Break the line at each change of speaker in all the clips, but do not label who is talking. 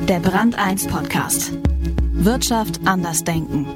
Der Brand 1 Podcast. Wirtschaft anders denken.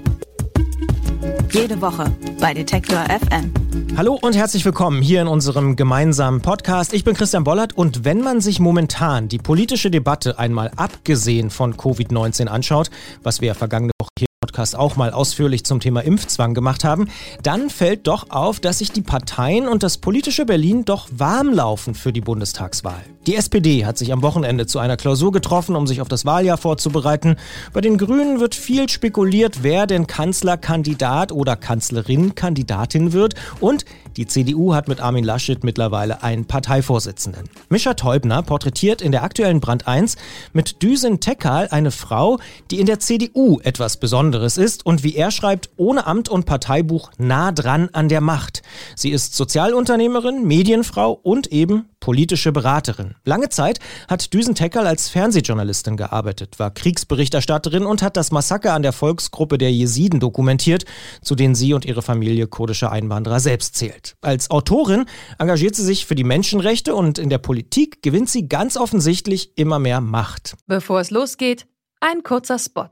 Jede Woche bei Detektor FM.
Hallo und herzlich willkommen hier in unserem gemeinsamen Podcast. Ich bin Christian Bollert und wenn man sich momentan die politische Debatte einmal abgesehen von Covid-19 anschaut, was wir ja vergangene Woche hier im Podcast auch mal ausführlich zum Thema Impfzwang gemacht haben, dann fällt doch auf, dass sich die Parteien und das politische Berlin doch warm laufen für die Bundestagswahl. Die SPD hat sich am Wochenende zu einer Klausur getroffen, um sich auf das Wahljahr vorzubereiten. Bei den Grünen wird viel spekuliert, wer denn Kanzlerkandidat oder Kanzlerin-Kandidatin wird. Und die CDU hat mit Armin Laschet mittlerweile einen Parteivorsitzenden. Mischa Teubner porträtiert in der aktuellen Brand 1 mit Düsen Tekkal eine Frau, die in der CDU etwas Besonderes ist und wie er schreibt, ohne Amt und Parteibuch nah dran an der Macht. Sie ist Sozialunternehmerin, Medienfrau und eben politische Beraterin. Lange Zeit hat Düsen Tekkal als Fernsehjournalistin gearbeitet, war Kriegsberichterstatterin und hat das Massaker an der Volksgruppe der Jesiden dokumentiert, zu denen sie und ihre Familie kurdische Einwanderer selbst zählt. Als Autorin engagiert sie sich für die Menschenrechte und in der Politik gewinnt sie ganz offensichtlich immer mehr Macht.
Bevor es losgeht, ein kurzer Spot.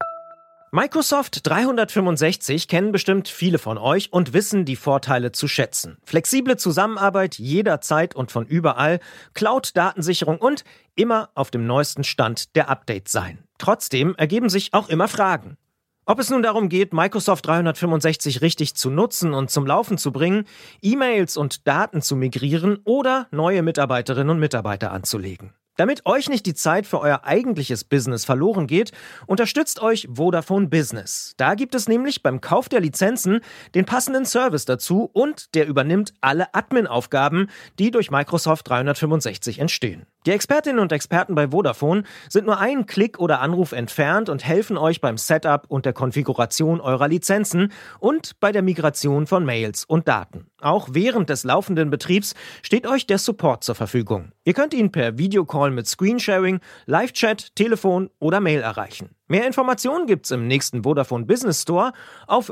Microsoft 365 kennen bestimmt viele von euch und wissen die Vorteile zu schätzen. Flexible Zusammenarbeit jederzeit und von überall, Cloud-Datensicherung und immer auf dem neuesten Stand der Updates sein. Trotzdem ergeben sich auch immer Fragen. Ob es nun darum geht, Microsoft 365 richtig zu nutzen und zum Laufen zu bringen, E-Mails und Daten zu migrieren oder neue Mitarbeiterinnen und Mitarbeiter anzulegen. Damit euch nicht die Zeit für euer eigentliches Business verloren geht, unterstützt euch Vodafone Business. Da gibt es nämlich beim Kauf der Lizenzen den passenden Service dazu und der übernimmt alle Admin-Aufgaben, die durch Microsoft 365 entstehen. Die Expertinnen und Experten bei Vodafone sind nur einen Klick oder Anruf entfernt und helfen euch beim Setup und der Konfiguration eurer Lizenzen und bei der Migration von Mails und Daten. Auch während des laufenden Betriebs steht euch der Support zur Verfügung. Ihr könnt ihn per Videocall mit Screensharing, Live-Chat, Telefon oder Mail erreichen. Mehr Informationen gibt's im nächsten Vodafone Business Store auf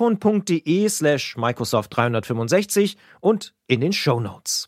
vodafone.de/Microsoft 365 und in den Shownotes.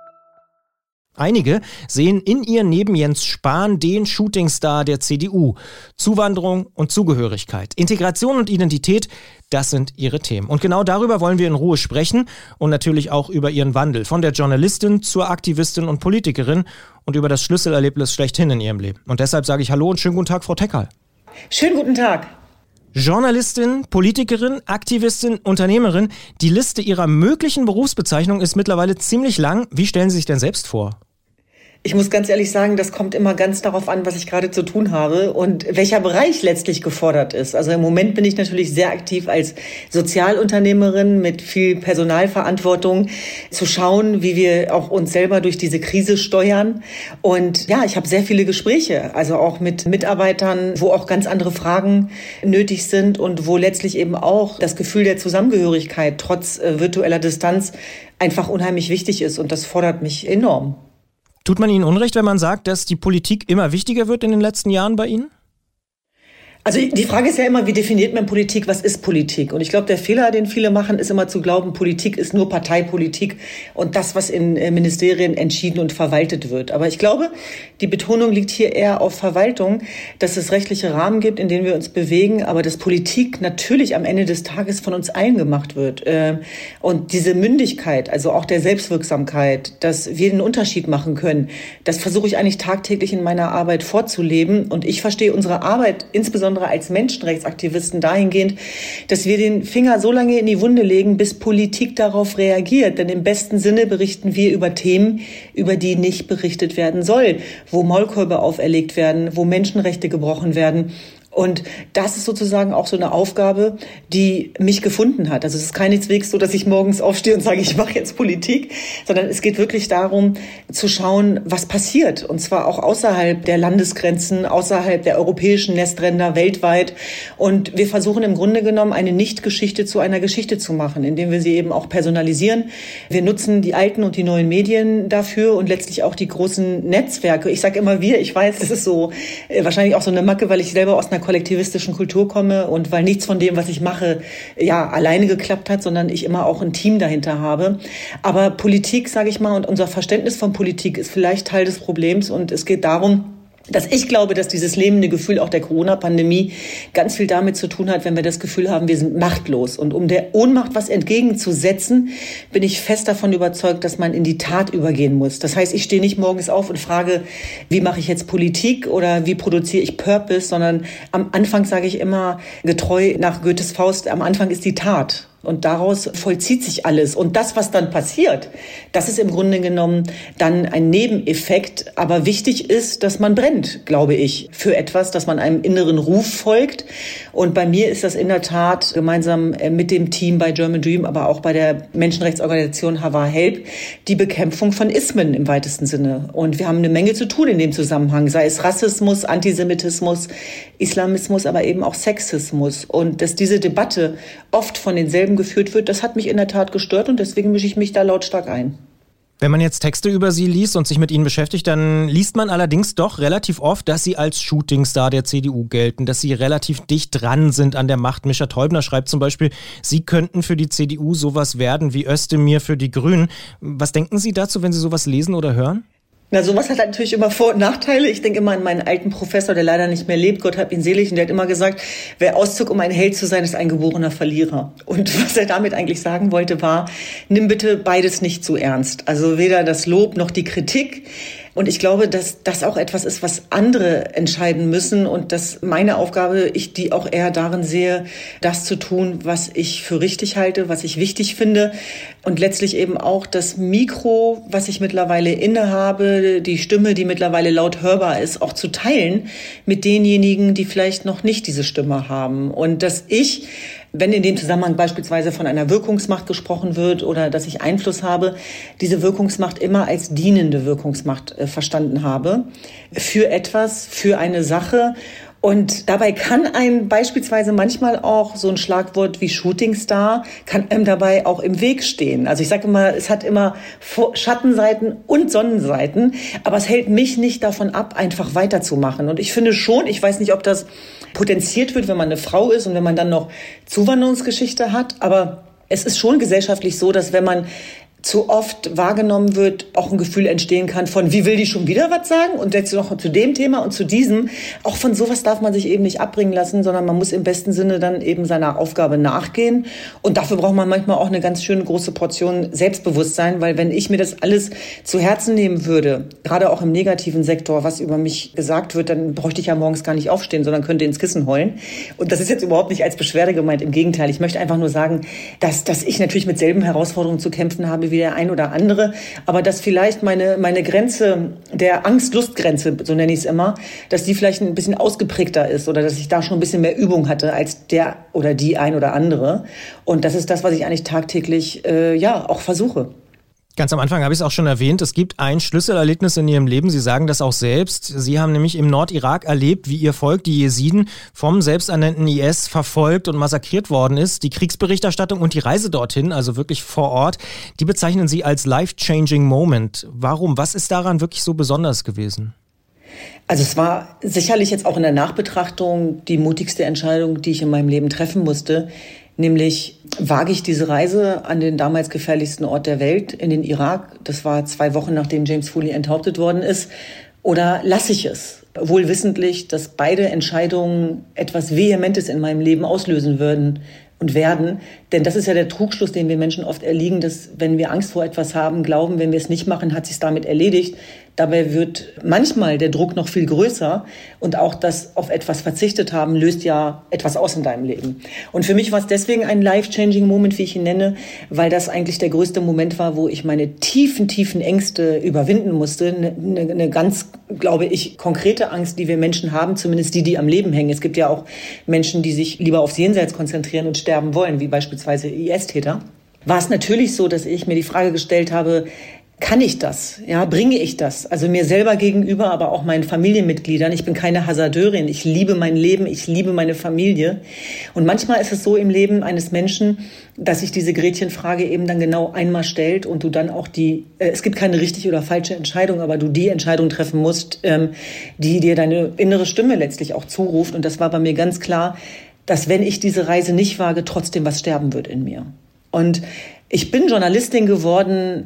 Einige sehen in ihr neben Jens Spahn den Shootingstar der CDU. Zuwanderung und Zugehörigkeit, Integration und Identität, das sind ihre Themen. Und genau darüber wollen wir in Ruhe sprechen und natürlich auch über ihren Wandel. Von der Journalistin zur Aktivistin und Politikerin und über das Schlüsselerlebnis schlechthin in ihrem Leben. Und deshalb sage ich Hallo und schönen guten Tag, Frau Tekkal.
Schönen guten Tag.
Journalistin, Politikerin, Aktivistin, Unternehmerin. Die Liste ihrer möglichen Berufsbezeichnungen ist mittlerweile ziemlich lang. Wie stellen Sie sich denn selbst vor?
Ich muss ganz ehrlich sagen, das kommt immer ganz darauf an, was ich gerade zu tun habe und welcher Bereich letztlich gefordert ist. Also im Moment bin ich natürlich sehr aktiv als Sozialunternehmerin mit viel Personalverantwortung, zu schauen, wie wir auch uns selber durch diese Krise steuern. Und ja, ich habe sehr viele Gespräche, also auch mit Mitarbeitern, wo auch ganz andere Fragen nötig sind und wo letztlich eben auch das Gefühl der Zusammengehörigkeit trotz virtueller Distanz einfach unheimlich wichtig ist und das fordert mich enorm.
Tut man Ihnen Unrecht, wenn man sagt, dass die Politik immer wichtiger wird in den letzten Jahren bei Ihnen?
Also die Frage ist ja immer, wie definiert man Politik? Was ist Politik? Und ich glaube, der Fehler, den viele machen, ist immer zu glauben, Politik ist nur Parteipolitik und das, was in Ministerien entschieden und verwaltet wird. Aber ich glaube, die Betonung liegt hier eher auf Verwaltung, dass es rechtliche Rahmen gibt, in denen wir uns bewegen, aber dass Politik natürlich am Ende des Tages von uns allen gemacht wird. Und diese Mündigkeit, also auch der Selbstwirksamkeit, dass wir einen Unterschied machen können, das versuche ich eigentlich tagtäglich in meiner Arbeit vorzuleben. Und ich verstehe unsere Arbeit insbesondere als Menschenrechtsaktivisten dahingehend, dass wir den Finger so lange in die Wunde legen, bis Politik darauf reagiert. Denn im besten Sinne berichten wir über Themen, über die nicht berichtet werden soll, wo Maulkorbe auferlegt werden, wo Menschenrechte gebrochen werden. Und das ist sozusagen auch so eine Aufgabe, die mich gefunden hat. Also es ist keineswegs so, dass ich morgens aufstehe und sage, ich mache jetzt Politik, sondern es geht wirklich darum, zu schauen, was passiert. Und zwar auch außerhalb der Landesgrenzen, außerhalb der europäischen Nestränder, weltweit. Und wir versuchen im Grunde genommen, eine Nicht-Geschichte zu einer Geschichte zu machen, indem wir sie eben auch personalisieren. Wir nutzen die alten und die neuen Medien dafür und letztlich auch die großen Netzwerke. Ich sage immer wir, ich weiß, das ist so wahrscheinlich auch so eine Macke, weil ich selber aus einer kollektivistischen Kultur komme und weil nichts von dem, was ich mache, ja alleine geklappt hat, sondern ich immer auch ein Team dahinter habe. Aber Politik, sage ich mal, und unser Verständnis von Politik ist vielleicht Teil des Problems und es geht darum, dass ich glaube, dass dieses lähmende Gefühl auch der Corona-Pandemie ganz viel damit zu tun hat, wenn wir das Gefühl haben, wir sind machtlos. Und um der Ohnmacht was entgegenzusetzen, bin ich fest davon überzeugt, dass man in die Tat übergehen muss. Das heißt, ich stehe nicht morgens auf und frage, wie mache ich jetzt Politik oder wie produziere ich Purpose, sondern am Anfang sage ich immer, getreu nach Goethes Faust, am Anfang ist die Tat. Und daraus vollzieht sich alles. Und das, was dann passiert, das ist im Grunde genommen dann ein Nebeneffekt. Aber wichtig ist, dass man brennt, glaube ich, für etwas, dass man einem inneren Ruf folgt. Und bei mir ist das in der Tat gemeinsam mit dem Team bei German Dream, aber auch bei der Menschenrechtsorganisation Hava Help, die Bekämpfung von Ismen im weitesten Sinne. Und wir haben eine Menge zu tun in dem Zusammenhang, sei es Rassismus, Antisemitismus, Islamismus, aber eben auch Sexismus. Und dass diese Debatte oft von denselben geführt wird, das hat mich in der Tat gestört und deswegen mische ich mich da lautstark ein.
Wenn man jetzt Texte über Sie liest und sich mit Ihnen beschäftigt, dann liest man allerdings doch relativ oft, dass Sie als Shootingstar der CDU gelten, dass Sie relativ dicht dran sind an der Macht. Mischa Teubner schreibt zum Beispiel, Sie könnten für die CDU sowas werden wie Özdemir für die Grünen. Was denken Sie dazu, wenn Sie sowas lesen oder hören?
Na, sowas hat natürlich immer Vor- und Nachteile. Ich denke immer an meinen alten Professor, der leider nicht mehr lebt, Gott hab ihn selig, und der hat immer gesagt, wer auszog, um ein Held zu sein, ist ein geborener Verlierer. Und was er damit eigentlich sagen wollte, war, nimm bitte beides nicht zu ernst. Also weder das Lob noch die Kritik. Und ich glaube, dass das auch etwas ist, was andere entscheiden müssen und dass meine Aufgabe, ich die auch eher darin sehe, das zu tun, was ich für richtig halte, was ich wichtig finde und letztlich eben auch das Mikro, was ich mittlerweile innehabe, die Stimme, die mittlerweile laut hörbar ist, auch zu teilen mit denjenigen, die vielleicht noch nicht diese Stimme haben. Und dass ich, wenn in dem Zusammenhang beispielsweise von einer Wirkungsmacht gesprochen wird oder dass ich Einfluss habe, diese Wirkungsmacht immer als dienende Wirkungsmacht verstanden habe. Für etwas, für eine Sache. Und dabei kann einem beispielsweise manchmal auch so ein Schlagwort wie Shootingstar, kann einem dabei auch im Weg stehen. Also ich sage immer, es hat immer Schattenseiten und Sonnenseiten, aber es hält mich nicht davon ab, einfach weiterzumachen. Und ich finde schon, ich weiß nicht, ob das potenziert wird, wenn man eine Frau ist und wenn man dann noch Zuwanderungsgeschichte hat, aber es ist schon gesellschaftlich so, dass wenn man zu oft wahrgenommen wird, auch ein Gefühl entstehen kann von, wie will die schon wieder was sagen? Und jetzt noch zu dem Thema und zu diesem. Auch von sowas darf man sich eben nicht abbringen lassen, sondern man muss im besten Sinne dann eben seiner Aufgabe nachgehen. Und dafür braucht man manchmal auch eine ganz schöne große Portion Selbstbewusstsein, weil wenn ich mir das alles zu Herzen nehmen würde, gerade auch im negativen Sektor, was über mich gesagt wird, dann bräuchte ich ja morgens gar nicht aufstehen, sondern könnte ins Kissen heulen. Und das ist jetzt überhaupt nicht als Beschwerde gemeint, im Gegenteil. Ich möchte einfach nur sagen, dass ich natürlich mit selben Herausforderungen zu kämpfen habe wie der ein oder andere, aber dass vielleicht meine Grenze, der Angst-Lust-Grenze, so nenne ich es immer, dass die vielleicht ein bisschen ausgeprägter ist oder dass ich da schon ein bisschen mehr Übung hatte als der oder die ein oder andere. Und das ist das, was ich eigentlich tagtäglich auch versuche.
Ganz am Anfang habe ich es auch schon erwähnt, es gibt ein Schlüsselerlebnis in Ihrem Leben, Sie sagen das auch selbst. Sie haben nämlich im Nordirak erlebt, wie Ihr Volk, die Jesiden, vom selbsternannten IS verfolgt und massakriert worden ist. Die Kriegsberichterstattung und die Reise dorthin, also wirklich vor Ort, die bezeichnen Sie als life-changing moment. Warum? Was ist daran wirklich so besonders gewesen?
Also es war sicherlich jetzt auch in der Nachbetrachtung die mutigste Entscheidung, die ich in meinem Leben treffen musste. Nämlich wage ich diese Reise an den damals gefährlichsten Ort der Welt, in den Irak. Das war 2 Wochen, nachdem James Foley enthauptet worden ist. Oder lasse ich es? Wohl wissentlich, dass beide Entscheidungen etwas Vehementes in meinem Leben auslösen würden und werden. Denn das ist ja der Trugschluss, den wir Menschen oft erliegen, dass wenn wir Angst vor etwas haben, glauben, wenn wir es nicht machen, hat sich damit erledigt. Dabei wird manchmal der Druck noch viel größer und auch das auf etwas verzichtet haben, löst ja etwas aus in deinem Leben. Und für mich war es deswegen ein life-changing Moment, wie ich ihn nenne, weil das eigentlich der größte Moment war, wo ich meine tiefen Ängste überwinden musste. Eine ganz, glaube ich, konkrete Angst, die wir Menschen haben, zumindest die am Leben hängen. Es gibt ja auch Menschen, die sich lieber aufs Jenseits konzentrieren und sterben wollen, wie beispielsweise IS-Täter. War es natürlich so, dass ich mir die Frage gestellt habe, kann ich das? Ja, bringe ich das? Also mir selber gegenüber, aber auch meinen Familienmitgliedern. Ich bin keine Hasardeurin. Ich liebe mein Leben. Ich liebe meine Familie. Und manchmal ist es so im Leben eines Menschen, dass sich diese Gretchenfrage eben dann genau einmal stellt und du dann auch es gibt keine richtige oder falsche Entscheidung, aber du die Entscheidung treffen musst, die dir deine innere Stimme letztlich auch zuruft. Und das war bei mir ganz klar, dass wenn ich diese Reise nicht wage, trotzdem was sterben wird in mir. Und ich bin Journalistin geworden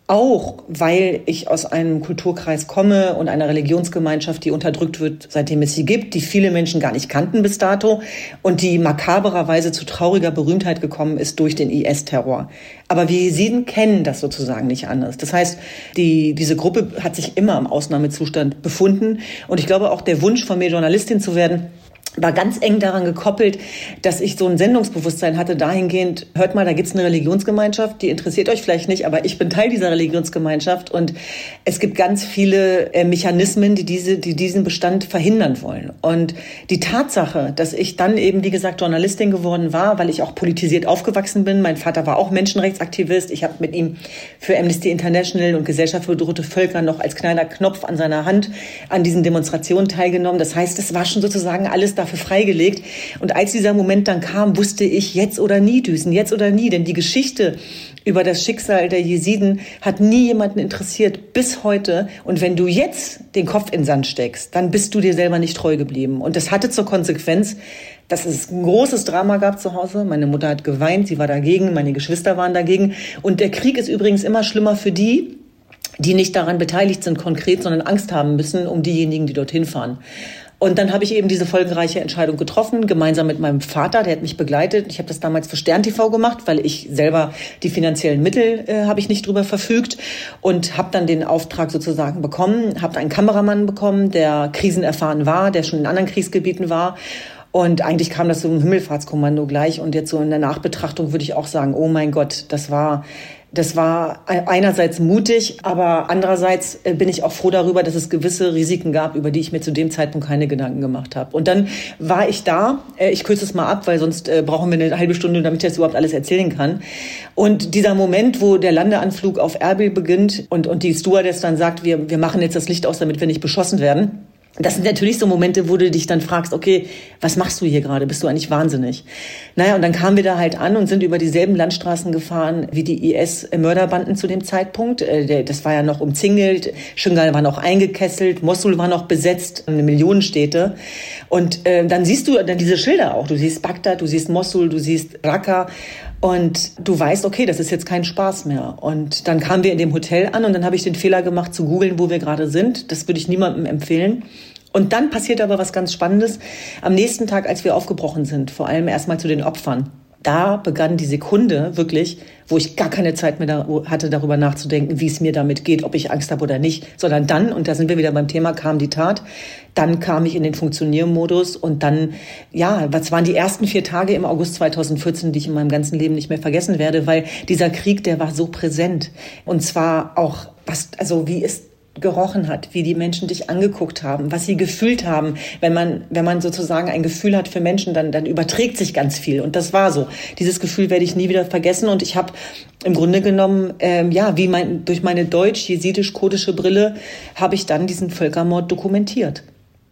Auch weil ich aus einem Kulturkreis komme und einer Religionsgemeinschaft, die unterdrückt wird, seitdem es sie gibt, die viele Menschen gar nicht kannten bis dato und die makabererweise zu trauriger Berühmtheit gekommen ist durch den IS-Terror. Aber wir Jesiden kennen das sozusagen nicht anders. Das heißt, diese Gruppe hat sich immer im Ausnahmezustand befunden. Und ich glaube auch der Wunsch von mir, Journalistin zu werden, war ganz eng daran gekoppelt, dass ich so ein Sendungsbewusstsein hatte dahingehend, hört mal, da gibt's eine Religionsgemeinschaft, die interessiert euch vielleicht nicht, aber ich bin Teil dieser Religionsgemeinschaft und es gibt ganz viele Mechanismen, die diesen Bestand verhindern wollen. Und die Tatsache, dass ich dann eben, wie gesagt, Journalistin geworden war, weil ich auch politisiert aufgewachsen bin, mein Vater war auch Menschenrechtsaktivist, ich habe mit ihm für Amnesty International und Gesellschaft für bedrohte Völker noch als kleiner Knopf an seiner Hand an diesen Demonstrationen teilgenommen. Das heißt, es war schon sozusagen alles dafür freigelegt. Und als dieser Moment dann kam, wusste ich, jetzt oder nie düsen, jetzt oder nie. Denn die Geschichte über das Schicksal der Jesiden hat nie jemanden interessiert, bis heute. Und wenn du jetzt den Kopf in den Sand steckst, dann bist du dir selber nicht treu geblieben. Und das hatte zur Konsequenz, dass es ein großes Drama gab zu Hause. Meine Mutter hat geweint, sie war dagegen, meine Geschwister waren dagegen. Und der Krieg ist übrigens immer schlimmer für die nicht daran beteiligt sind konkret, sondern Angst haben müssen um diejenigen, die dorthin fahren. Und dann habe ich eben diese folgenreiche Entscheidung getroffen, gemeinsam mit meinem Vater, der hat mich begleitet. Ich habe das damals für Stern TV gemacht, weil ich selber die finanziellen Mittel habe ich nicht drüber verfügt und habe dann den Auftrag sozusagen bekommen, habe einen Kameramann bekommen, der krisenerfahren war, der schon in anderen Kriegsgebieten war. Und eigentlich kam das so im Himmelfahrtskommando gleich. Und jetzt so in der Nachbetrachtung würde ich auch sagen, oh mein Gott, das war einerseits mutig, aber andererseits bin ich auch froh darüber, dass es gewisse Risiken gab, über die ich mir zu dem Zeitpunkt keine Gedanken gemacht habe. Und dann war ich da, ich kürze es mal ab, weil sonst brauchen wir eine halbe Stunde, damit ich das überhaupt alles erzählen kann. Und dieser Moment, wo der Landeanflug auf Erbil beginnt und die Stewardess dann sagt, wir machen jetzt das Licht aus, damit wir nicht beschossen werden. Das sind natürlich so Momente, wo du dich dann fragst, okay, was machst du hier gerade? Bist du eigentlich wahnsinnig? Naja, und dann kamen wir da halt an und sind über dieselben Landstraßen gefahren wie die IS-Mörderbanden zu dem Zeitpunkt. Das war ja noch umzingelt, Schöngal war noch eingekesselt, Mossul war noch besetzt, eine Millionenstädte. Und dann siehst du dann diese Schilder auch. Du siehst Bagdad, du siehst Mossul, du siehst Raqqa. Und du weißt, okay, das ist jetzt kein Spaß mehr. Und dann kamen wir in dem Hotel an und dann habe ich den Fehler gemacht, zu googeln, wo wir gerade sind. Das würde ich niemandem empfehlen. Und dann passiert aber was ganz Spannendes. Am nächsten Tag, als wir aufgebrochen sind, vor allem erstmal zu den Opfern, da begann die Sekunde wirklich, wo ich gar keine Zeit mehr hatte, darüber nachzudenken, wie es mir damit geht, ob ich Angst habe oder nicht, sondern dann, und da sind wir wieder beim Thema, kam die Tat. Dann kam ich in den Funktioniermodus und dann, ja, was waren die ersten 4 Tage im August 2014, die ich in meinem ganzen Leben nicht mehr vergessen werde, weil dieser Krieg, der war so präsent. Und zwar auch, wie es gerochen hat, wie die Menschen dich angeguckt haben, was sie gefühlt haben. Wenn man sozusagen ein Gefühl hat für Menschen, dann überträgt sich ganz viel. Und das war so. Dieses Gefühl werde ich nie wieder vergessen. Und ich habe im Grunde genommen, durch meine deutsch-jesidisch-kurdische Brille, habe ich dann diesen Völkermord dokumentiert.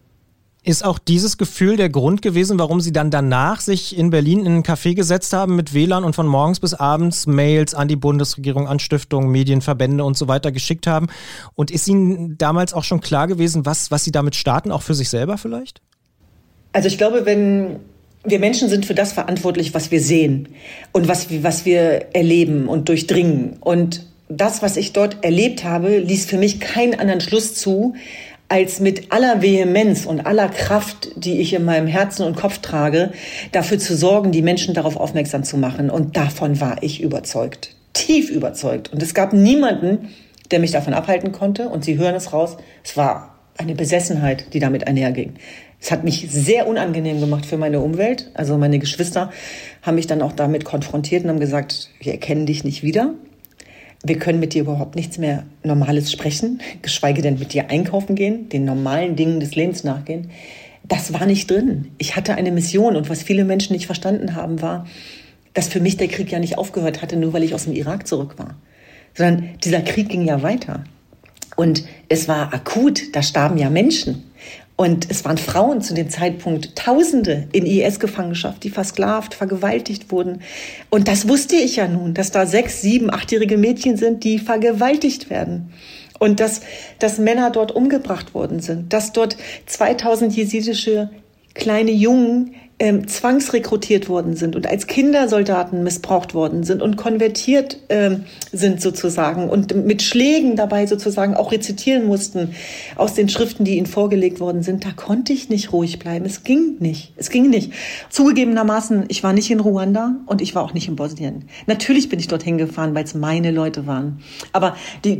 Ist auch dieses Gefühl der Grund gewesen, warum Sie dann danach sich in Berlin in ein Café gesetzt haben mit WLAN und von morgens bis abends Mails an die Bundesregierung, an Stiftungen, Medienverbände und so weiter geschickt haben? Und ist Ihnen damals auch schon klar gewesen, was Sie damit starten, auch für sich selber vielleicht?
Also ich glaube, wir Menschen sind für das verantwortlich, was wir sehen und was wir erleben und durchdringen. Und das, was ich dort erlebt habe, ließ für mich keinen anderen Schluss zu, als mit aller Vehemenz und aller Kraft, die ich in meinem Herzen und Kopf trage, dafür zu sorgen, die Menschen darauf aufmerksam zu machen. Und davon war ich überzeugt, tief überzeugt. Und es gab niemanden, der mich davon abhalten konnte. Und Sie hören es raus, es war eine Besessenheit, die damit einherging. Es hat mich sehr unangenehm gemacht für meine Umwelt. Also meine Geschwister haben mich dann auch damit konfrontiert und haben gesagt, wir erkennen dich nicht wieder. Wir können mit dir überhaupt nichts mehr Normales sprechen, geschweige denn mit dir einkaufen gehen, den normalen Dingen des Lebens nachgehen. Das war nicht drin. Ich hatte eine Mission und was viele Menschen nicht verstanden haben, war, dass für mich der Krieg ja nicht aufgehört hatte, nur weil ich aus dem Irak zurück war. Sondern dieser Krieg ging ja weiter. Und es war akut, da starben ja Menschen. Und es waren Frauen zu dem Zeitpunkt, Tausende in IS-Gefangenschaft, die versklavt, vergewaltigt wurden. Und das wusste ich ja nun, dass da 6-, 7-, 8-jährige Mädchen sind, die vergewaltigt werden. Und dass Männer dort umgebracht worden sind. Dass dort 2000 jesidische kleine Jungen zwangsrekrutiert worden sind und als Kindersoldaten missbraucht worden sind und konvertiert sind sozusagen und mit Schlägen dabei sozusagen auch rezitieren mussten aus den Schriften, die ihnen vorgelegt worden sind, da konnte ich nicht ruhig bleiben. Es ging nicht. Zugegebenermaßen, ich war nicht in Ruanda und ich war auch nicht in Bosnien. Natürlich bin ich dorthin gefahren, weil es meine Leute waren. Aber die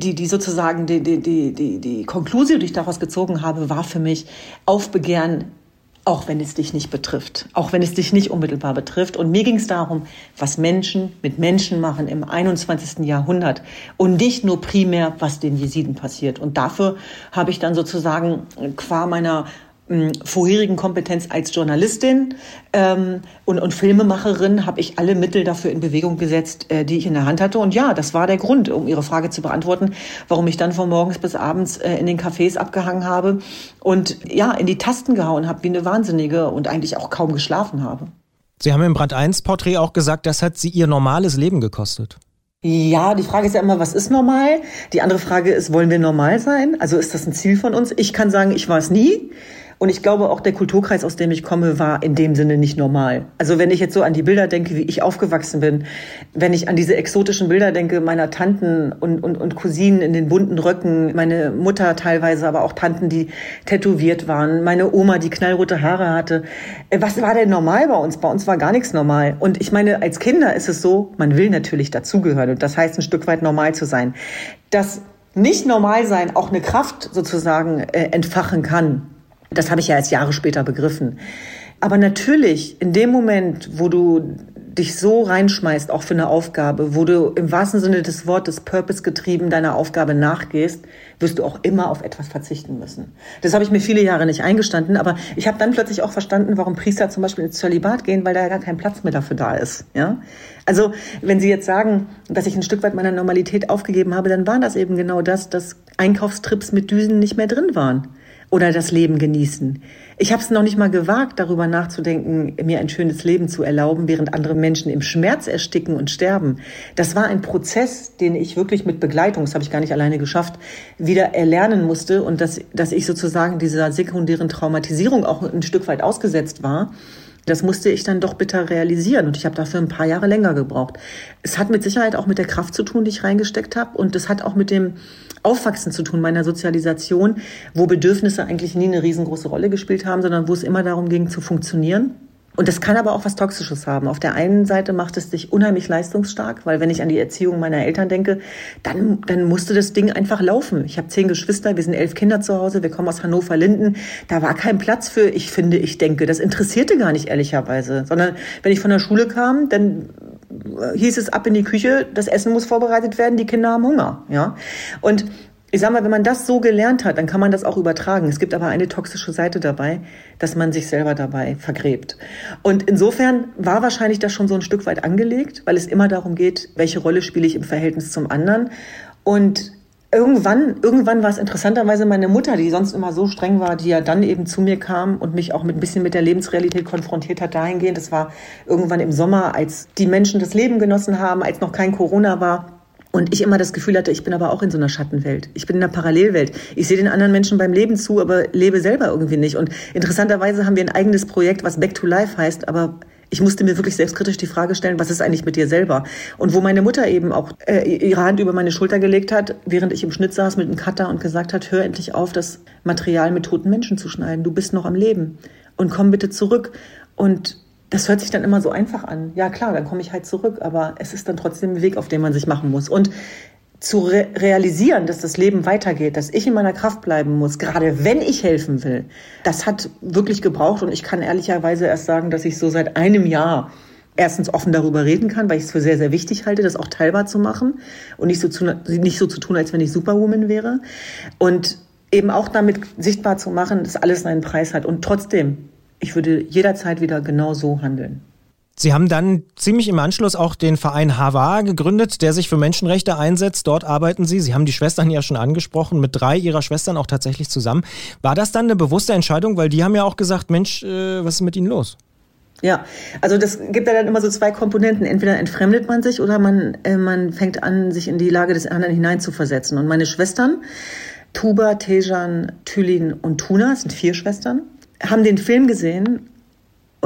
Konklusion, die ich daraus gezogen habe, war für mich Aufbegehren, auch wenn es dich nicht betrifft, auch wenn es dich nicht unmittelbar betrifft. Und mir ging es darum, was Menschen mit Menschen machen im 21. Jahrhundert und nicht nur primär, was den Jesiden passiert. Und dafür habe ich dann sozusagen qua meiner vorherigen Kompetenz als Journalistin und Filmemacherin habe ich alle Mittel dafür in Bewegung gesetzt, die ich in der Hand hatte. Und ja, das war der Grund, um Ihre Frage zu beantworten, warum ich dann von morgens bis abends in den Cafés abgehangen habe und ja, in die Tasten gehauen habe wie eine Wahnsinnige und eigentlich auch kaum geschlafen habe.
Sie haben im Brand 1 Porträt auch gesagt, das hat Sie Ihr normales Leben gekostet.
Ja, die Frage ist ja immer, was ist normal? Die andere Frage ist, wollen wir normal sein? Also ist das ein Ziel von uns? Ich kann sagen, ich war es nie. Und ich glaube, auch der Kulturkreis, aus dem ich komme, war in dem Sinne nicht normal. Also wenn ich jetzt so an die Bilder denke, wie ich aufgewachsen bin, wenn ich an diese exotischen Bilder denke, meiner Tanten und Cousinen in den bunten Röcken, meine Mutter teilweise, aber auch Tanten, die tätowiert waren, meine Oma, die knallrote Haare hatte. Was war denn normal bei uns? Bei uns war gar nichts normal. Und ich meine, als Kinder ist es so, man will natürlich dazugehören. Und das heißt, ein Stück weit normal zu sein. Das Nicht-Normal-Sein auch eine Kraft sozusagen entfachen kann. Das habe ich ja erst Jahre später begriffen. Aber natürlich, in dem Moment, wo du dich so reinschmeißt, auch für eine Aufgabe, wo du im wahrsten Sinne des Wortes purpose-getrieben deiner Aufgabe nachgehst, wirst du auch immer auf etwas verzichten müssen. Das habe ich mir viele Jahre nicht eingestanden, aber ich habe dann plötzlich auch verstanden, warum Priester zum Beispiel ins Zölibat gehen, weil da ja gar kein Platz mehr dafür da ist. Ja? Also wenn Sie jetzt sagen, dass ich ein Stück weit meiner Normalität aufgegeben habe, dann war das eben genau das, dass Einkaufstrips mit Düsen nicht mehr drin waren. Oder das Leben genießen. Ich habe es noch nicht mal gewagt, darüber nachzudenken, mir ein schönes Leben zu erlauben, während andere Menschen im Schmerz ersticken und sterben. Das war ein Prozess, den ich wirklich mit Begleitung, das habe ich gar nicht alleine geschafft, wieder erlernen musste und dass ich sozusagen dieser sekundären Traumatisierung auch ein Stück weit ausgesetzt war. Das musste ich dann doch bitter realisieren und ich habe dafür ein paar Jahre länger gebraucht. Es hat mit Sicherheit auch mit der Kraft zu tun, die ich reingesteckt habe und es hat auch mit dem Aufwachsen zu tun, meiner Sozialisation, wo Bedürfnisse eigentlich nie eine riesengroße Rolle gespielt haben, sondern wo es immer darum ging, zu funktionieren. Und das kann aber auch was Toxisches haben. Auf der einen Seite macht es dich unheimlich leistungsstark, weil wenn ich an die Erziehung meiner Eltern denke, dann musste das Ding einfach laufen. Ich habe 10 Geschwister, wir sind 11 Kinder zu Hause, wir kommen aus Hannover-Linden. Da war kein Platz für ich finde, ich denke. Das interessierte gar nicht ehrlicherweise. Sondern wenn ich von der Schule kam, dann hieß es ab in die Küche, das Essen muss vorbereitet werden, die Kinder haben Hunger. Ja? Und ich sag mal, wenn man das so gelernt hat, dann kann man das auch übertragen. Es gibt aber eine toxische Seite dabei, dass man sich selber dabei vergräbt. Und insofern war wahrscheinlich das schon so ein Stück weit angelegt, weil es immer darum geht, welche Rolle spiele ich im Verhältnis zum anderen. Und irgendwann war es interessanterweise meine Mutter, die sonst immer so streng war, die ja dann eben zu mir kam und mich auch ein bisschen mit der Lebensrealität konfrontiert hat dahingehend. Das war irgendwann im Sommer, als die Menschen das Leben genossen haben, als noch kein Corona war. Und ich immer das Gefühl hatte, ich bin aber auch in so einer Schattenwelt. Ich bin in einer Parallelwelt. Ich sehe den anderen Menschen beim Leben zu, aber lebe selber irgendwie nicht. Und interessanterweise haben wir ein eigenes Projekt, was Back to Life heißt, aber ich musste mir wirklich selbstkritisch die Frage stellen, was ist eigentlich mit dir selber? Und wo meine Mutter eben auch ihre Hand über meine Schulter gelegt hat, während ich im Schnitt saß mit einem Cutter und gesagt hat, hör endlich auf, das Material mit toten Menschen zu schneiden. Du bist noch am Leben. Und komm bitte zurück. Und das hört sich dann immer so einfach an. Ja klar, dann komme ich halt zurück, aber es ist dann trotzdem ein Weg, auf den man sich machen muss. Und zu realisieren, dass das Leben weitergeht, dass ich in meiner Kraft bleiben muss, gerade wenn ich helfen will, das hat wirklich gebraucht. Und ich kann ehrlicherweise erst sagen, dass ich so seit einem Jahr erstens offen darüber reden kann, weil ich es für sehr, sehr wichtig halte, das auch teilbar zu machen und nicht so zu tun, als wenn ich Superwoman wäre. Und eben auch damit sichtbar zu machen, dass alles seinen Preis hat. Und trotzdem, ich würde jederzeit wieder genau so handeln.
Sie haben dann ziemlich im Anschluss auch den Verein Hava gegründet, der sich für Menschenrechte einsetzt. Dort arbeiten Sie. Sie haben die Schwestern ja schon angesprochen, mit 3 Ihrer Schwestern auch tatsächlich zusammen. War das dann eine bewusste Entscheidung? Weil die haben ja auch gesagt, Mensch, was ist mit Ihnen los?
Ja, also das gibt ja dann immer so 2 Komponenten. Entweder entfremdet man sich oder man fängt an, sich in die Lage des anderen hineinzuversetzen. Und meine Schwestern, Tuba, Tejan, Tülin und Tuna, das sind 4 Schwestern, haben den Film gesehen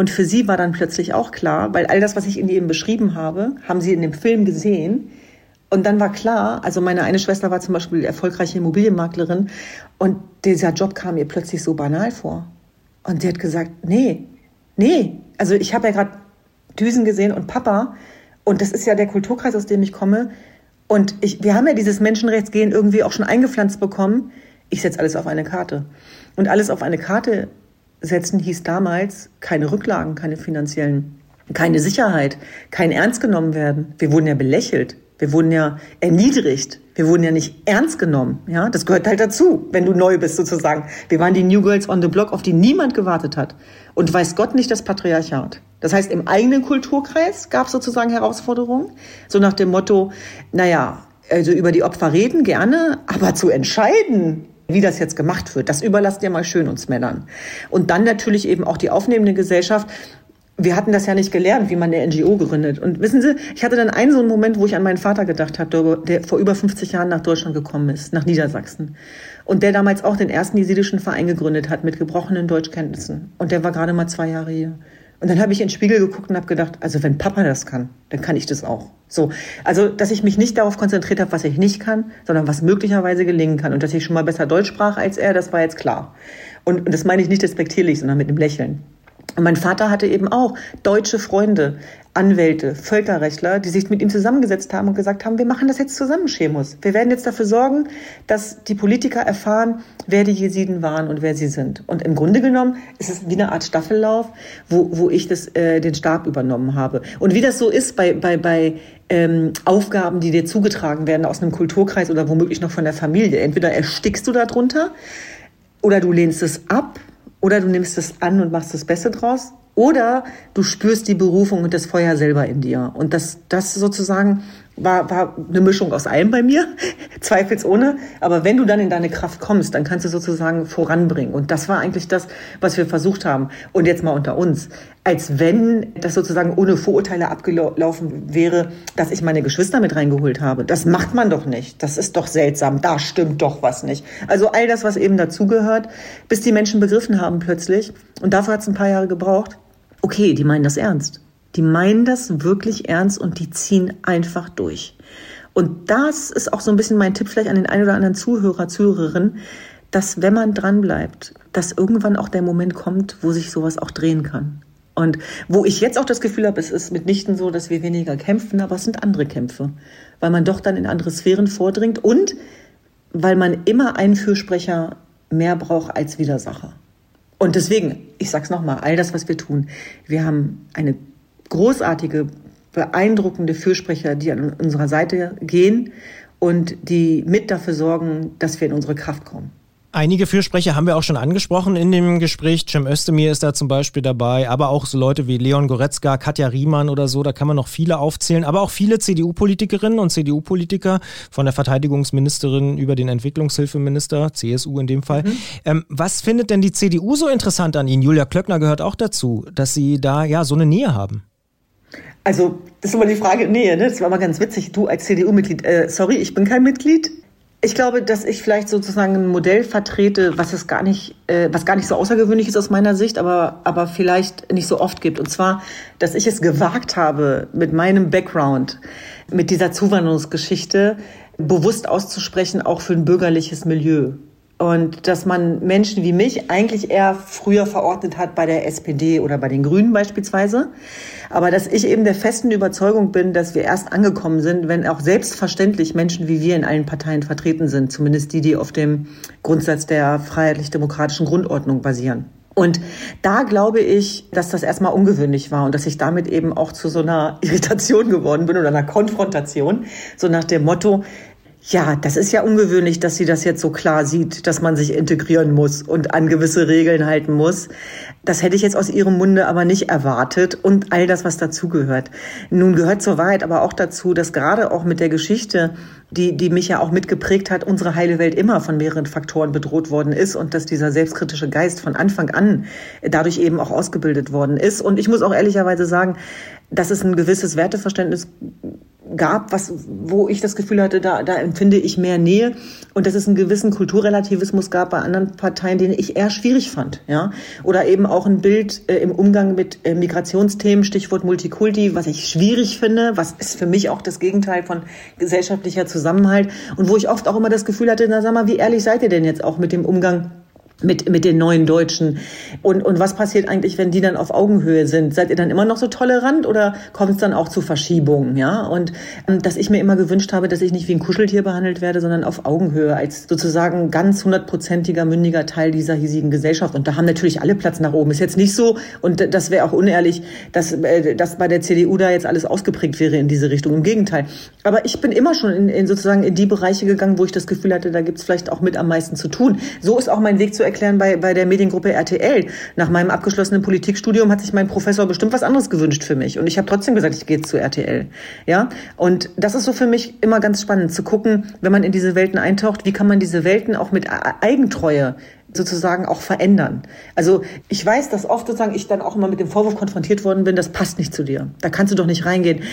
Und für sie war dann plötzlich auch klar, weil all das, was ich Ihnen eben beschrieben habe, haben sie in dem Film gesehen. Und dann war klar, also meine eine Schwester war zum Beispiel erfolgreiche Immobilienmaklerin und dieser Job kam ihr plötzlich so banal vor. Und sie hat gesagt, nee, also ich habe ja gerade Düsen gesehen und Papa und das ist ja der Kulturkreis, aus dem ich komme. Und wir haben ja dieses Menschenrechtsgehen irgendwie auch schon eingepflanzt bekommen. Ich setze alles auf eine Karte. Und alles auf eine Karte setzen hieß damals keine Rücklagen, keine finanziellen, keine Sicherheit, kein ernst genommen werden. Wir wurden ja belächelt. Wir wurden ja erniedrigt. Wir wurden ja nicht ernst genommen. Ja, das gehört halt dazu, wenn du neu bist sozusagen. Wir waren die New Girls on the Block, auf die niemand gewartet hat. Und weiß Gott nicht das Patriarchat. Das heißt, im eigenen Kulturkreis gab es sozusagen Herausforderungen. So nach dem Motto, also über die Opfer reden gerne, aber zu entscheiden, wie das jetzt gemacht wird, das überlasst ihr mal schön uns Männern. Und dann natürlich eben auch die aufnehmende Gesellschaft. Wir hatten das ja nicht gelernt, wie man eine NGO gründet. Und wissen Sie, ich hatte dann so einen Moment, wo ich an meinen Vater gedacht habe, der vor über 50 Jahren nach Deutschland gekommen ist, nach Niedersachsen. Und der damals auch den ersten jesidischen Verein gegründet hat mit gebrochenen Deutschkenntnissen. Und der war gerade mal 2 Jahre hier. Und dann habe ich in den Spiegel geguckt und habe gedacht, also wenn Papa das kann, dann kann ich das auch. So, also dass ich mich nicht darauf konzentriert habe, was ich nicht kann, sondern was möglicherweise gelingen kann. Und dass ich schon mal besser Deutsch sprach als er, das war jetzt klar. Und das meine ich nicht despektierlich, sondern mit einem Lächeln. Und mein Vater hatte eben auch deutsche Freunde, Anwälte, Völkerrechtler, die sich mit ihm zusammengesetzt haben und gesagt haben, wir machen das jetzt zusammen, Schemus. Wir werden jetzt dafür sorgen, dass die Politiker erfahren, wer die Jesiden waren und wer sie sind. Und im Grunde genommen ist es wie eine Art Staffellauf, wo ich den Stab übernommen habe. Und wie das so ist bei Aufgaben, die dir zugetragen werden aus einem Kulturkreis oder womöglich noch von der Familie. Entweder erstickst du da drunter oder du lehnst es ab. Oder du nimmst es an und machst das Beste draus. Oder du spürst die Berufung und das Feuer selber in dir. Und das sozusagen war eine Mischung aus allem bei mir, zweifelsohne. Aber wenn du dann in deine Kraft kommst, dann kannst du sozusagen voranbringen. Und das war eigentlich das, was wir versucht haben. Und jetzt mal unter uns. Als wenn das sozusagen ohne Vorurteile abgelaufen wäre, dass ich meine Geschwister mit reingeholt habe. Das macht man doch nicht. Das ist doch seltsam. Da stimmt doch was nicht. Also all das, was eben dazugehört, bis die Menschen begriffen haben plötzlich. Und dafür hat es ein paar Jahre gebraucht. Okay, die meinen das ernst. Die meinen das wirklich ernst und die ziehen einfach durch. Und das ist auch so ein bisschen mein Tipp vielleicht an den einen oder anderen Zuhörer, Zuhörerin, dass wenn man dranbleibt, dass irgendwann auch der Moment kommt, wo sich sowas auch drehen kann. Und wo ich jetzt auch das Gefühl habe, es ist mitnichten so, dass wir weniger kämpfen, aber es sind andere Kämpfe, weil man doch dann in andere Sphären vordringt und weil man immer einen Fürsprecher mehr braucht als Widersacher. Und deswegen, ich sag's nochmal, all das, was wir tun, wir haben eine großartige, beeindruckende Fürsprecher, die an unserer Seite gehen und die mit dafür sorgen, dass wir in unsere Kraft kommen.
Einige Fürsprecher haben wir auch schon angesprochen in dem Gespräch. Cem Özdemir ist da zum Beispiel dabei, aber auch so Leute wie Leon Goretzka, Katja Riemann oder so, da kann man noch viele aufzählen, aber auch viele CDU-Politikerinnen und CDU-Politiker, von der Verteidigungsministerin über den Entwicklungshilfeminister, CSU in dem Fall. Was findet denn die CDU so interessant an Ihnen? Julia Klöckner gehört auch dazu, dass Sie da ja so eine Nähe haben.
Also, das ist immer die Frage Nähe, ne? Das war mal ganz witzig. Du als CDU-Mitglied, sorry, ich bin kein Mitglied. Ich glaube, dass ich vielleicht sozusagen ein Modell vertrete, was gar nicht so außergewöhnlich ist aus meiner Sicht, aber vielleicht nicht so oft gibt. Und zwar, dass ich es gewagt habe, mit meinem Background, mit dieser Zuwanderungsgeschichte bewusst auszusprechen, auch für ein bürgerliches Milieu. Und dass man Menschen wie mich eigentlich eher früher verordnet hat bei der SPD oder bei den Grünen beispielsweise. Aber dass ich eben der festen Überzeugung bin, dass wir erst angekommen sind, wenn auch selbstverständlich Menschen wie wir in allen Parteien vertreten sind. Zumindest die auf dem Grundsatz der freiheitlich-demokratischen Grundordnung basieren. Und da glaube ich, dass das erstmal ungewöhnlich war und dass ich damit eben auch zu so einer Irritation geworden bin oder einer Konfrontation. So nach dem Motto, ja, das ist ja ungewöhnlich, dass sie das jetzt so klar sieht, dass man sich integrieren muss und an gewisse Regeln halten muss. Das hätte ich jetzt aus ihrem Munde aber nicht erwartet und all das, was dazugehört. Nun gehört zur Wahrheit aber auch dazu, dass gerade auch mit der Geschichte, die mich ja auch mitgeprägt hat, unsere heile Welt immer von mehreren Faktoren bedroht worden ist und dass dieser selbstkritische Geist von Anfang an dadurch eben auch ausgebildet worden ist. Und ich muss auch ehrlicherweise sagen, dass es ein gewisses Werteverständnis gab, wo ich das Gefühl hatte, da empfinde ich mehr Nähe, und dass es einen gewissen Kulturrelativismus gab bei anderen Parteien, den ich eher schwierig fand, ja, oder eben auch ein Bild im Umgang mit Migrationsthemen, Stichwort Multikulti, was ich schwierig finde, was ist für mich auch das Gegenteil von gesellschaftlicher Zusammenhalt, und wo ich oft auch immer das Gefühl hatte, na sag mal, wie ehrlich seid ihr denn jetzt auch mit dem Umgang mit den neuen Deutschen? Und was passiert eigentlich, wenn die dann auf Augenhöhe sind? Seid ihr dann immer noch so tolerant oder kommt es dann auch zu Verschiebungen? Ja, und dass ich mir immer gewünscht habe, dass ich nicht wie ein Kuscheltier behandelt werde, sondern auf Augenhöhe als sozusagen ganz 100%iger, mündiger Teil dieser hiesigen Gesellschaft. Und da haben natürlich alle Platz nach oben. Ist jetzt nicht so, und das wäre auch unehrlich, dass bei der CDU da jetzt alles ausgeprägt wäre in diese Richtung. Im Gegenteil. Aber ich bin immer schon sozusagen in die Bereiche gegangen, wo ich das Gefühl hatte, da gibt's vielleicht auch mit am meisten zu tun. So ist auch mein Weg zu erklären bei der Mediengruppe RTL. Nach meinem abgeschlossenen Politikstudium hat sich mein Professor bestimmt was anderes gewünscht für mich. Und ich habe trotzdem gesagt, ich gehe jetzt zu RTL. Ja? Und das ist so für mich immer ganz spannend, zu gucken, wenn man in diese Welten eintaucht, wie kann man diese Welten auch mit Eigentreue sozusagen auch verändern. Also ich weiß, dass oft sozusagen ich dann auch immer mit dem Vorwurf konfrontiert worden bin, das passt nicht zu dir. Da kannst du doch nicht reingehen.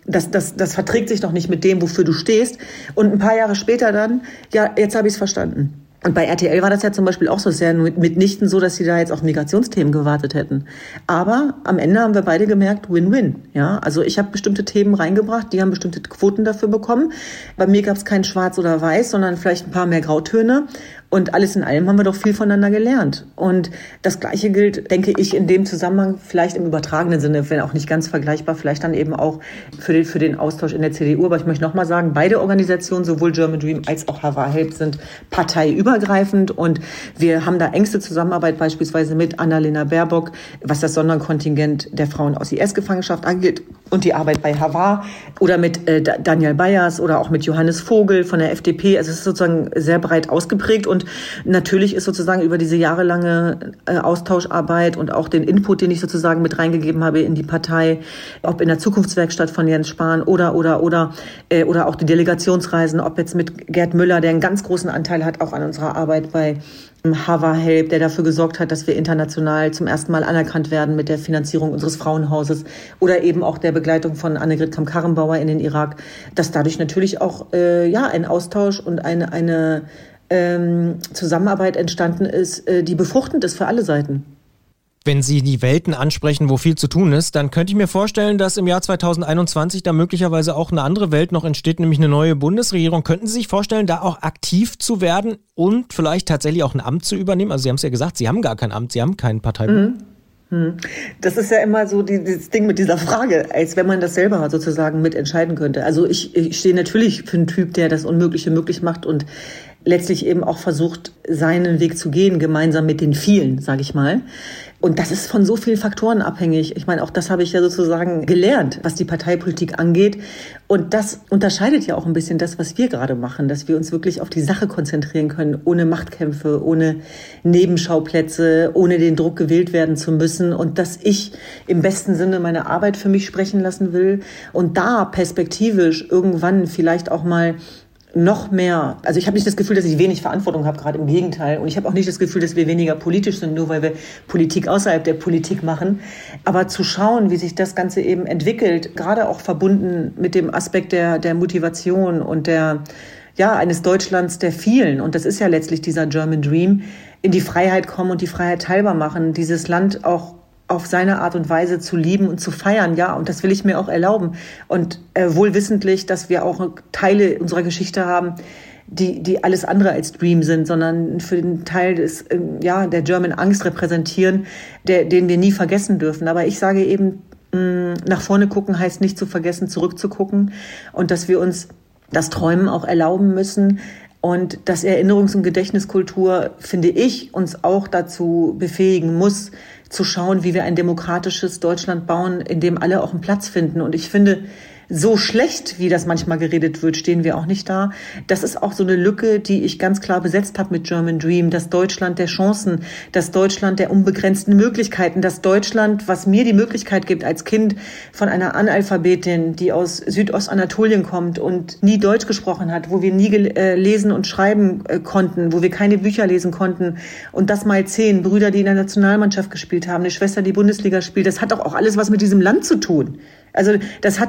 Das verträgt sich doch nicht mit dem, wofür du stehst. Und ein paar Jahre später dann, ja, jetzt habe ich es verstanden. Und bei RTL war das ja zum Beispiel auch so, sehr mitnichten so, dass sie da jetzt auf Migrationsthemen gewartet hätten. Aber am Ende haben wir beide gemerkt, Win-Win. Ja, also ich habe bestimmte Themen reingebracht, die haben bestimmte Quoten dafür bekommen. Bei mir gab es kein Schwarz oder Weiß, sondern vielleicht ein paar mehr Grautöne. Und alles in allem haben wir doch viel voneinander gelernt. Und das Gleiche gilt, denke ich, in dem Zusammenhang, vielleicht im übertragenen Sinne, wenn auch nicht ganz vergleichbar, vielleicht dann eben auch für den Austausch in der CDU. Aber ich möchte nochmal sagen, beide Organisationen, sowohl German Dream als auch Havard Help, sind parteiübergreifend. Und wir haben da engste Zusammenarbeit beispielsweise mit Annalena Baerbock, was das Sonderkontingent der Frauen aus IS-Gefangenschaft angeht und die Arbeit bei Havard, oder mit Daniel Bayers oder auch mit Johannes Vogel von der FDP. Also es ist sozusagen sehr breit ausgeprägt. Und natürlich ist sozusagen über diese jahrelange Austauscharbeit und auch den Input, den ich sozusagen mit reingegeben habe in die Partei, ob in der Zukunftswerkstatt von Jens Spahn oder auch die Delegationsreisen, ob jetzt mit Gerd Müller, der einen ganz großen Anteil hat auch an unserer Arbeit bei Havard Help, der dafür gesorgt hat, dass wir international zum ersten Mal anerkannt werden mit der Finanzierung unseres Frauenhauses, oder eben auch der Begleitung von Annegret Kramp-Karrenbauer in den Irak, dass dadurch natürlich auch ein Austausch und eine Zusammenarbeit entstanden ist, die befruchtend ist für alle Seiten.
Wenn Sie die Welten ansprechen, wo viel zu tun ist, dann könnte ich mir vorstellen, dass im Jahr 2021 da möglicherweise auch eine andere Welt noch entsteht, nämlich eine neue Bundesregierung. Könnten Sie sich vorstellen, da auch aktiv zu werden und vielleicht tatsächlich auch ein Amt zu übernehmen? Also Sie haben es ja gesagt, Sie haben gar kein Amt, Sie haben keinen Parteibuch.
Das ist ja immer so dieses Ding mit dieser Frage, als wenn man das selber sozusagen mitentscheiden könnte. Also ich stehe natürlich für einen Typ, der das Unmögliche möglich macht und letztlich eben auch versucht, seinen Weg zu gehen, gemeinsam mit den vielen, sage ich mal. Und das ist von so vielen Faktoren abhängig. Ich meine, auch das habe ich ja sozusagen gelernt, was die Parteipolitik angeht. Und das unterscheidet ja auch ein bisschen das, was wir gerade machen, dass wir uns wirklich auf die Sache konzentrieren können, ohne Machtkämpfe, ohne Nebenschauplätze, ohne den Druck, gewählt werden zu müssen. Und dass ich im besten Sinne meine Arbeit für mich sprechen lassen will und da perspektivisch irgendwann vielleicht auch mal noch mehr, also ich habe nicht das Gefühl, dass ich wenig Verantwortung habe, gerade im Gegenteil. Und ich habe auch nicht das Gefühl, dass wir weniger politisch sind, nur weil wir Politik außerhalb der Politik machen. Aber zu schauen, wie sich das Ganze eben entwickelt, gerade auch verbunden mit dem Aspekt der Motivation und eines Deutschlands der vielen. Und das ist ja letztlich dieser German Dream, in die Freiheit kommen und die Freiheit teilbar machen, dieses Land auch auf seine Art und Weise zu lieben und zu feiern, ja, und das will ich mir auch erlauben. Und wohl wissentlich, dass wir auch Teile unserer Geschichte haben, die alles andere als Dream sind, sondern für den Teil der German Angst repräsentieren, den wir nie vergessen dürfen. Aber ich sage eben, nach vorne gucken heißt nicht zu vergessen, zurückzugucken, und dass wir uns das Träumen auch erlauben müssen. Und dass Erinnerungs- und Gedächtniskultur, finde ich, uns auch dazu befähigen muss, zu schauen, wie wir ein demokratisches Deutschland bauen, in dem alle auch einen Platz finden. Und ich finde, so schlecht, wie das manchmal geredet wird, stehen wir auch nicht da. Das ist auch so eine Lücke, die ich ganz klar besetzt habe mit German Dream. Das Deutschland der Chancen, das Deutschland der unbegrenzten Möglichkeiten, das Deutschland, was mir die Möglichkeit gibt, als Kind von einer Analphabetin, die aus Südostanatolien kommt und nie Deutsch gesprochen hat, wo wir nie lesen und schreiben konnten, wo wir keine Bücher lesen konnten, und das mal 10 Brüder, die in der Nationalmannschaft gespielt haben, eine Schwester, die Bundesliga spielt. Das hat doch auch alles was mit diesem Land zu tun. Also das hat doch Gründe,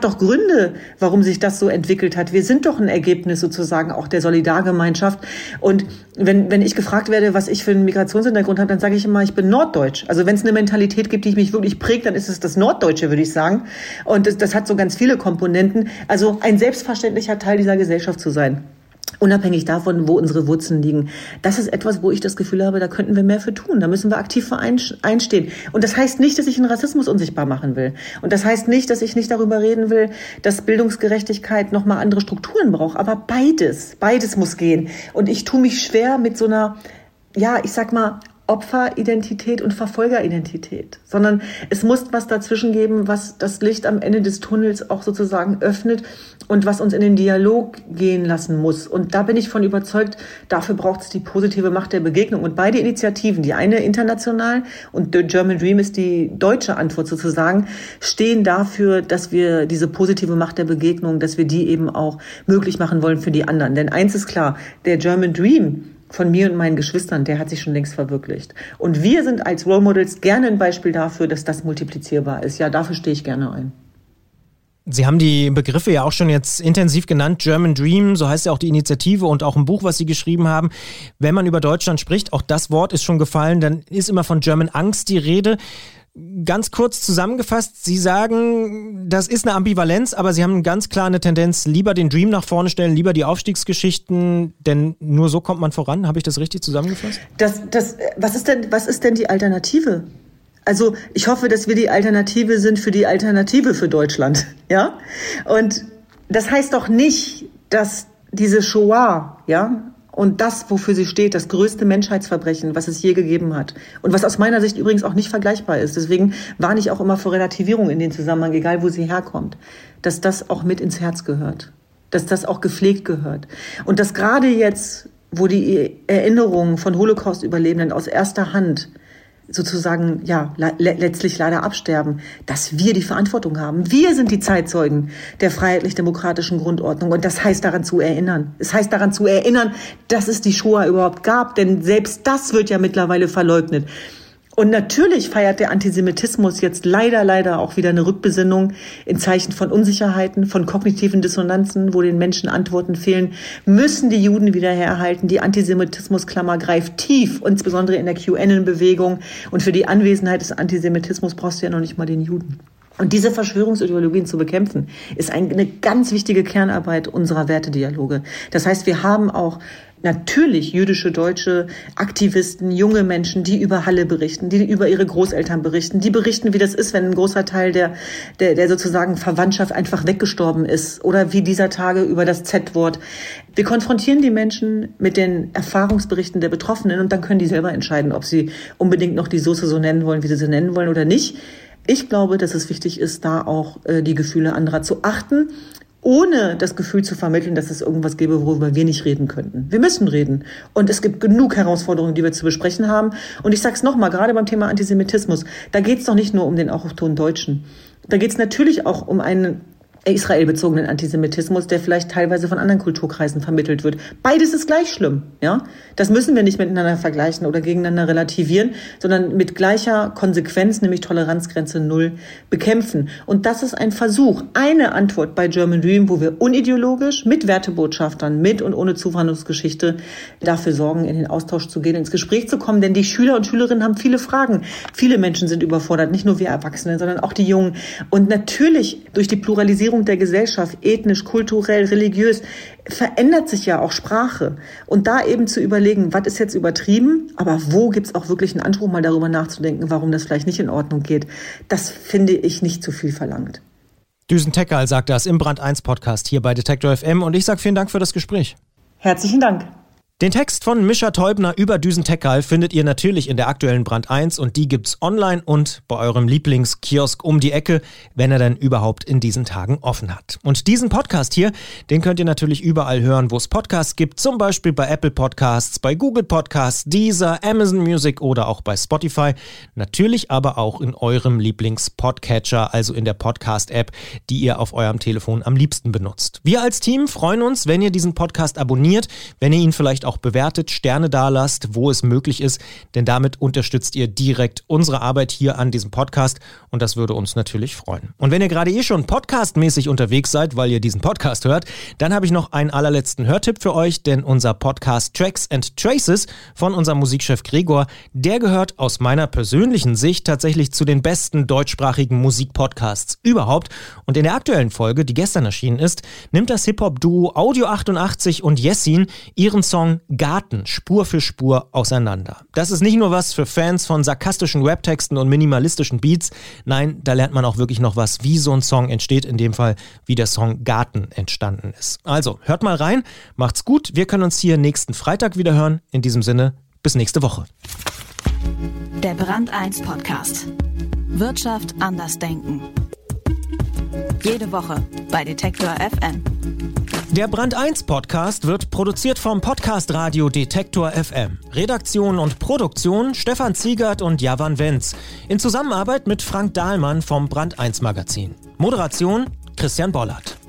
Gründe, warum sich das so entwickelt hat. Wir sind doch ein Ergebnis sozusagen auch der Solidargemeinschaft. Und wenn ich gefragt werde, was ich für einen Migrationshintergrund habe, dann sage ich immer, ich bin norddeutsch. Also wenn es eine Mentalität gibt, die mich wirklich prägt, dann ist es das Norddeutsche, würde ich sagen. Und das hat so ganz viele Komponenten. Also ein selbstverständlicher Teil dieser Gesellschaft zu sein. Unabhängig davon, wo unsere Wurzeln liegen. Das ist etwas, wo ich das Gefühl habe, da könnten wir mehr für tun. Da müssen wir aktiv für einstehen. Und das heißt nicht, dass ich den Rassismus unsichtbar machen will. Und das heißt nicht, dass ich nicht darüber reden will, dass Bildungsgerechtigkeit nochmal andere Strukturen braucht. Aber beides muss gehen. Und ich tue mich schwer mit so einer, ich sag mal, Opferidentität und Verfolgeridentität, sondern es muss was dazwischen geben, was das Licht am Ende des Tunnels auch sozusagen öffnet und was uns in den Dialog gehen lassen muss. Und da bin ich von überzeugt, dafür braucht es die positive Macht der Begegnung. Und beide Initiativen, die eine international und The German Dream ist die deutsche Antwort sozusagen, stehen dafür, dass wir diese positive Macht der Begegnung, dass wir die eben auch möglich machen wollen für die anderen. Denn eins ist klar, der German Dream von mir und meinen Geschwistern, der hat sich schon längst verwirklicht. Und wir sind als Role Models gerne ein Beispiel dafür, dass das multiplizierbar ist. Ja, dafür stehe ich gerne ein.
Sie haben die Begriffe ja auch schon jetzt intensiv genannt. German Dream, so heißt ja auch die Initiative und auch ein Buch, was Sie geschrieben haben. Wenn man über Deutschland spricht, auch das Wort ist schon gefallen, dann ist immer von German Angst die Rede. Ganz kurz zusammengefasst, Sie sagen, das ist eine Ambivalenz, aber Sie haben ganz klar eine Tendenz, lieber den Dream nach vorne stellen, lieber die Aufstiegsgeschichten, denn nur so kommt man voran. Habe ich das richtig zusammengefasst?
Was ist denn die Alternative? Also ich hoffe, dass wir die Alternative sind für die Alternative für Deutschland, ja? Und das heißt doch nicht, dass diese Shoah, und das, wofür sie steht, das größte Menschheitsverbrechen, was es je gegeben hat. Und was aus meiner Sicht übrigens auch nicht vergleichbar ist. Deswegen warne ich auch immer vor Relativierung in den Zusammenhang, egal wo sie herkommt. Dass das auch mit ins Herz gehört. Dass das auch gepflegt gehört. Und dass gerade jetzt, wo die Erinnerungen von Holocaust-Überlebenden aus erster Hand sozusagen, letztlich leider absterben, dass wir die Verantwortung haben. Wir sind die Zeitzeugen der freiheitlich-demokratischen Grundordnung und das heißt daran zu erinnern. Es heißt daran zu erinnern, dass es die Shoah überhaupt gab, denn selbst das wird ja mittlerweile verleugnet. Und natürlich feiert der Antisemitismus jetzt leider auch wieder eine Rückbesinnung in Zeichen von Unsicherheiten, von kognitiven Dissonanzen, wo den Menschen Antworten fehlen, müssen die Juden wieder herhalten. Die Antisemitismusklammer greift tief, insbesondere in der QAnon-Bewegung. Und für die Anwesenheit des Antisemitismus brauchst du ja noch nicht mal den Juden. Und diese Verschwörungsideologien zu bekämpfen, ist eine ganz wichtige Kernarbeit unserer Wertedialoge. Das heißt, wir haben auch natürlich jüdische, deutsche Aktivisten, junge Menschen, die über Halle berichten, die über ihre Großeltern berichten, die berichten, wie das ist, wenn ein großer Teil der sozusagen Verwandtschaft einfach weggestorben ist oder wie dieser Tage über das Z-Wort. Wir konfrontieren die Menschen mit den Erfahrungsberichten der Betroffenen und dann können die selber entscheiden, ob sie unbedingt noch die Soße so nennen wollen, wie sie nennen wollen oder nicht. Ich glaube, dass es wichtig ist, da auch die Gefühle anderer zu achten, ohne das Gefühl zu vermitteln, dass es irgendwas gäbe, worüber wir nicht reden könnten. Wir müssen reden. Und es gibt genug Herausforderungen, die wir zu besprechen haben. Und ich sage es nochmal, gerade beim Thema Antisemitismus, da geht es doch nicht nur um den autochthonen Deutschen. Da geht es natürlich auch um einen israelbezogenen Antisemitismus, der vielleicht teilweise von anderen Kulturkreisen vermittelt wird. Beides ist gleich schlimm, ja? Das müssen wir nicht miteinander vergleichen oder gegeneinander relativieren, sondern mit gleicher Konsequenz, nämlich Toleranzgrenze 0, bekämpfen. Und das ist ein Versuch, eine Antwort bei German Dream, wo wir unideologisch mit Wertebotschaftern, mit und ohne Zuwanderungsgeschichte dafür sorgen, in den Austausch zu gehen, ins Gespräch zu kommen, denn die Schüler und Schülerinnen haben viele Fragen. Viele Menschen sind überfordert, nicht nur wir Erwachsene, sondern auch die Jungen. Und natürlich durch die Pluralisierung der Gesellschaft, ethnisch, kulturell, religiös, verändert sich ja auch Sprache. Und da eben zu überlegen, was ist jetzt übertrieben, aber wo gibt es auch wirklich einen Anspruch, mal darüber nachzudenken, warum das vielleicht nicht in Ordnung geht, das finde ich nicht zu viel verlangt.
Düsen Tekal sagt das im Brand 1 Podcast hier bei Detektor FM und ich sage vielen Dank für das Gespräch.
Herzlichen Dank.
Den Text von Mischa Teubner über Düsen Tekal findet ihr natürlich in der aktuellen Brand 1 und die gibt's online und bei eurem Lieblingskiosk um die Ecke, wenn er denn überhaupt in diesen Tagen offen hat. Und diesen Podcast hier, den könnt ihr natürlich überall hören, wo es Podcasts gibt, zum Beispiel bei Apple Podcasts, bei Google Podcasts, Deezer, Amazon Music oder auch bei Spotify. Natürlich aber auch in eurem Lieblings-Podcatcher, also in der Podcast-App, die ihr auf eurem Telefon am liebsten benutzt. Wir als Team freuen uns, wenn ihr diesen Podcast abonniert, wenn ihr ihn vielleicht auch bewertet, Sterne dalasst, wo es möglich ist, denn damit unterstützt ihr direkt unsere Arbeit hier an diesem Podcast und das würde uns natürlich freuen. Und wenn ihr gerade schon podcastmäßig unterwegs seid, weil ihr diesen Podcast hört, dann habe ich noch einen allerletzten Hörtipp für euch, denn unser Podcast Tracks and Traces von unserem Musikchef Gregor, der gehört aus meiner persönlichen Sicht tatsächlich zu den besten deutschsprachigen Musikpodcasts überhaupt. Und in der aktuellen Folge, die gestern erschienen ist, nimmt das Hip-Hop-Duo Audio 88 und Yessin ihren Song Garten Spur für Spur auseinander. Das ist nicht nur was für Fans von sarkastischen Raptexten und minimalistischen Beats, nein, da lernt man auch wirklich noch was, wie so ein Song entsteht, in dem Fall, wie der Song Garten entstanden ist. Also, hört mal rein, macht's gut, wir können uns hier nächsten Freitag wieder hören. In diesem Sinne, bis nächste Woche.
Der Brand 1 Podcast. Wirtschaft anders denken. Jede Woche bei Detektor FM.
Der Brand 1 Podcast wird produziert vom Podcast Radio Detektor FM. Redaktion und Produktion Stefan Ziegert und Javan Wenz. In Zusammenarbeit mit Frank Dahlmann vom Brand 1 Magazin. Moderation Christian Bollert.